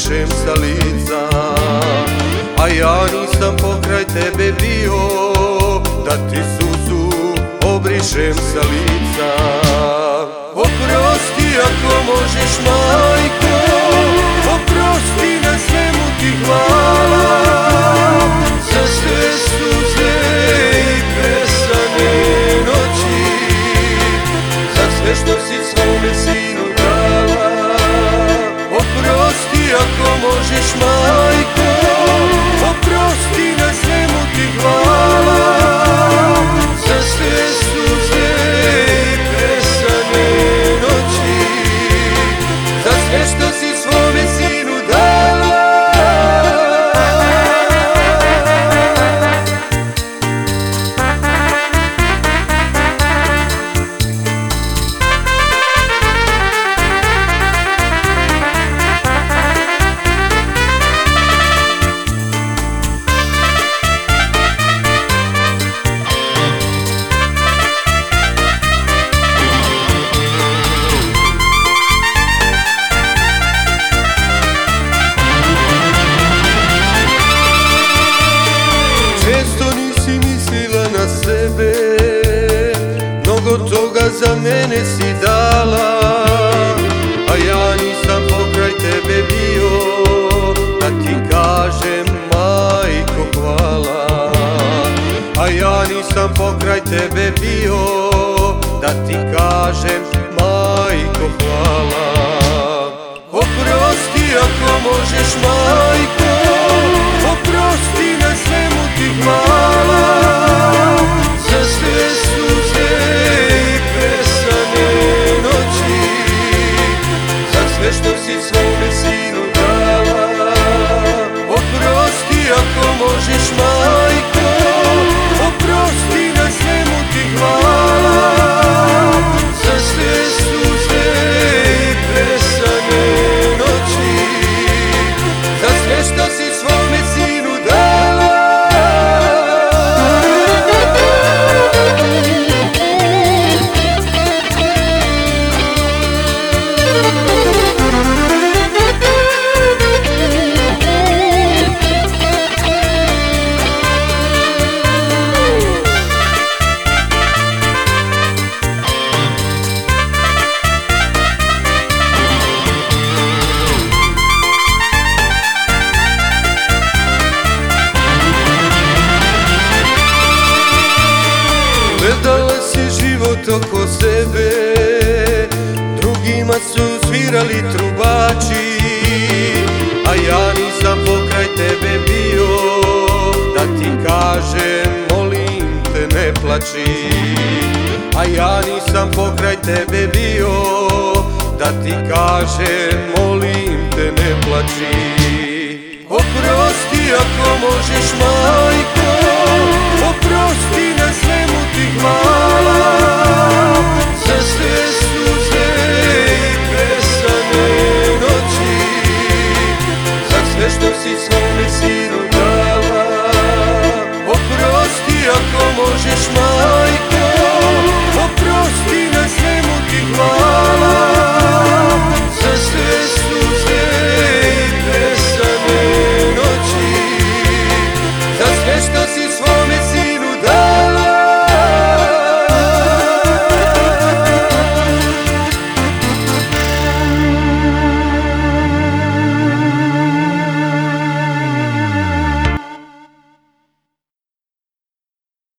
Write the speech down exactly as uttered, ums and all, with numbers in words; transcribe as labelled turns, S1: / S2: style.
S1: obrišem sa lica, a ja nisam pokraj tebe bio, da ti suzu obrišem sa lica. Oprosti ako možeš, majko, oprosti, na svemu ti hvala, za sve suze i pesane noći, za sve što si svome sinu dala. Oprosti ako možeš, majko, oprosti, na svemu ti hvala, za sve suze i pesane noći, za sve što si svome sinu dala. Često nisi mislila na sebe, mnogo toga za mene si dala, a ja nisam pokraj tebe bio, da ti kažem, majko, hvala. A ja nisam pokraj tebe bio, da ti kažem, majko, hvala. Oprosti ako možeš, majko, oprosti, na svemu ti hvala, za sve suze i pesane noći, za sve što si svome sinu dala. Oprosti ako možeš, majko, oprosti, na svemu ti hvala, za sve suze i pesane noći, za sve što si svome sinu dala. Gledala si život oko sebe, drugima su svirali trubači, a ja nisam pokraj tebe bio, da ti kažem, molim te, ne plači. A ja nisam pokraj tebe bio, da ti kažem, molim te, ne plači. Oprosti ako možeš, majko, oprosti, na svemu ti hvala,